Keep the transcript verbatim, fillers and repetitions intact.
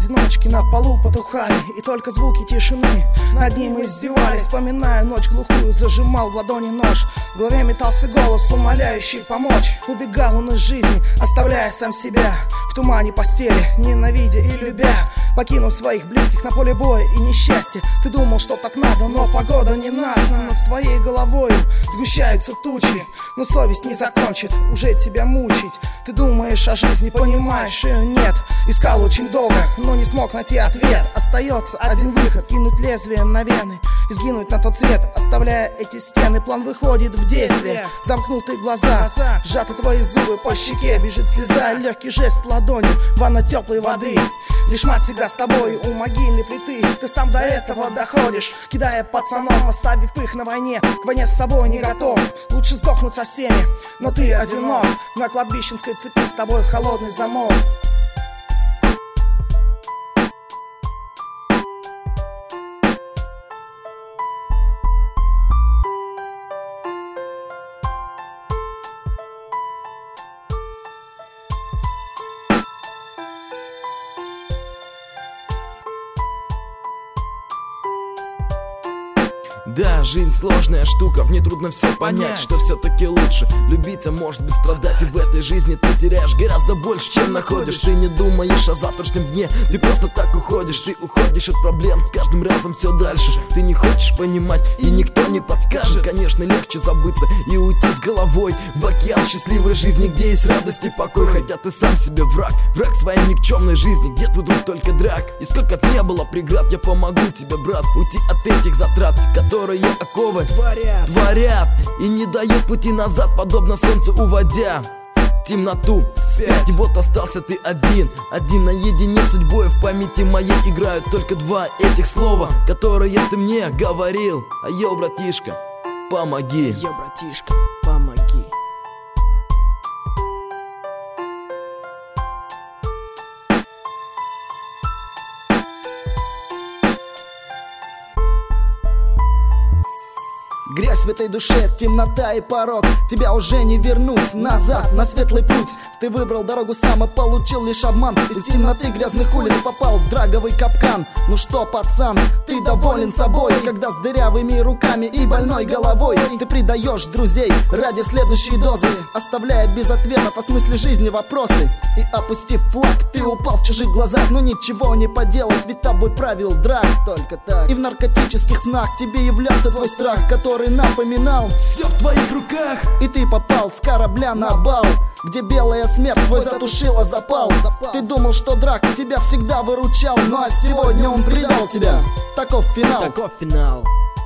одиночки на полу потухали, и только звуки тишины над ним издевались. Вспоминая ночь глухую, зажимал в ладони нож. В голове метался голос, умоляющий помочь. Убегал он из жизни, оставляя сам себя в тумане постели, ненавидя и любя. Покинув своих близких на поле боя и несчастье. Ты думал, что так надо, но погода ненастна. Над твоей головой сгущаются тучи, но совесть не закончит уже тебя мучить. Ты думаешь о жизни, понимаешь ее нет. Искал очень долго, но не смог найти ответ. Остается один выход, кинуть лезвие на вены и сгинуть на тот свет, оставляя эти стены. План выходит в действие, замкнутые глаза, сжаты твои зубы, по щеке бежит слеза. Легкий жест ладонью, ванна теплой воды. Лишь мать всегда с тобой у могильной плиты. Ты сам до этого доходишь, кидая пацанов, оставив их на войне. К войне с собой не готов, лучше сдохнуть со всеми. Но ты одинок, на кладбищенской цепи с тобой холодный замок. Да, жизнь сложная штука, в ней трудно все понять, что все-таки лучше любить, а может быть страдать. И в этой жизни ты теряешь гораздо больше, чем находишь. Ты не думаешь о завтрашнем дне, ты просто так уходишь. Ты уходишь от проблем, с каждым разом все дальше. Ты не хочешь понимать, и никто не подскажет. Конечно, легче забыться и уйти с головой в океан счастливой жизни, где есть радость и покой. Хотя ты сам себе враг, враг своей никчемной жизни, где твой друг только драк. И сколько б не было преград, я помогу тебе, брат, уйти от этих затрат, которые оковы творят, творят и не дают пути назад, подобно солнцу уводя темноту вспять. И вот остался ты один, один наедине с судьбой. В памяти моей играют только два этих слова, которые ты мне говорил. А йо, братишка, помоги. Йо, братишка, помоги. Грязь в этой душе, темнота и порог. Тебя уже не вернуть назад на светлый путь. Ты выбрал дорогу сам и получил лишь обман. Из темноты грязных улиц попал в драговый капкан. Ну что, пацан, ты доволен собой, когда с дырявыми руками и больной головой ты предаешь друзей ради следующей дозы, оставляя без ответов о смысле жизни вопросы. И опустив флаг, ты упал в чужих глазах. Но ничего не поделать, ведь тобой правил драк. Только так. И в наркотических снах тебе являлся твой страх, который напоминал: все в твоих руках. И ты попал с корабля на бал, где белая смерть твой затушила запал. Ты думал, что драк тебя всегда выручал, ну а сегодня он предал тебя. Таков финал. Таков финал.